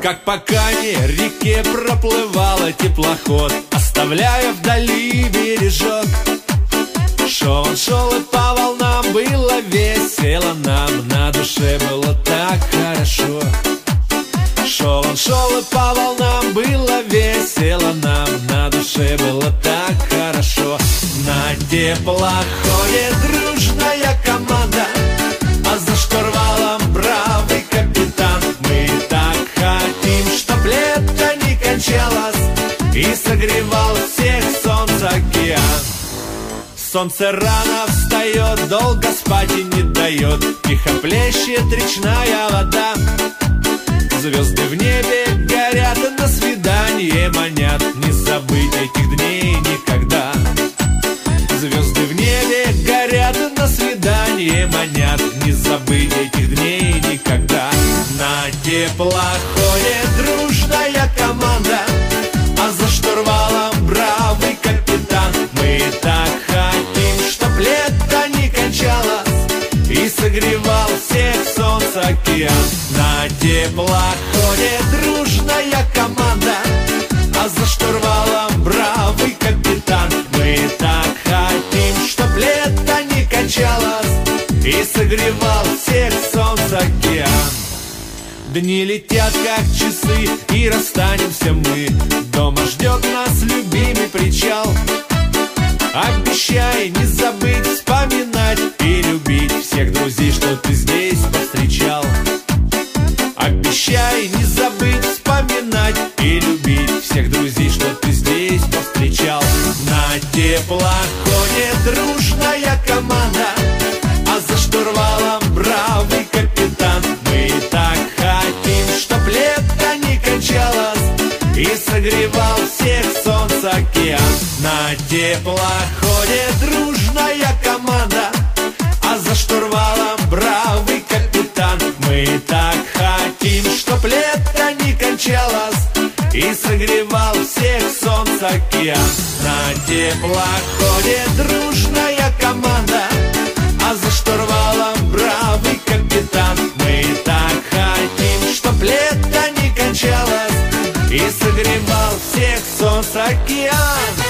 Как по Кане реке проплывала теплоход, оставляя вдали бережок. Шел он, шел, и по волнам было весело нам, на душе было так хорошо. Шел он, шел, и по волнам было весело нам, на душе было так хорошо. На теплоходе дружная команда, а за штурвалом бравый капитан. Мы так хотим, чтоб лето не кончалось и согревал всех солнце океан. Солнце рано встает, долго спать и не дает, тихо плещет речная вода. Звезды в небе горят, на свидание манят, не забыть этих дней никогда. Звезды в небе горят, на свидание манят, не забыть этих дней никогда. На теплоходе дружная команда, а за штурвалом бравый капитан. Мы так хотим, чтоб лето не кончалось и согревал всех солнце океан. На теплоходе дружная команда, а за штурвалом бравый капитан. Мы так хотим, чтоб лето не кончалось и согревал всех солнце океан. Дни летят как часы, и расстанемся мы. Дома ждет нас любимый причал. Обещай не забыть вспоминать и любить всех друзей, что ты здесь повстречал. Обещай не забыть вспоминать и любить всех друзей, что ты здесь повстречал. На теплоходе дружная команда, а за штурвалом бравый капитан. Мы так хотим, чтоб лето не кончалось и согревал всех солнце океан. На теплоходе дружная команда, а за штурвалом бравый капитан. Мы так хотим, чтоб лето не кончалось и согревал всех солнце океан. На теплоходе дружная команда, а за штурвалом бравый капитан. Мы так хотим, чтоб лето не кончалось и согревал всех солнце океан.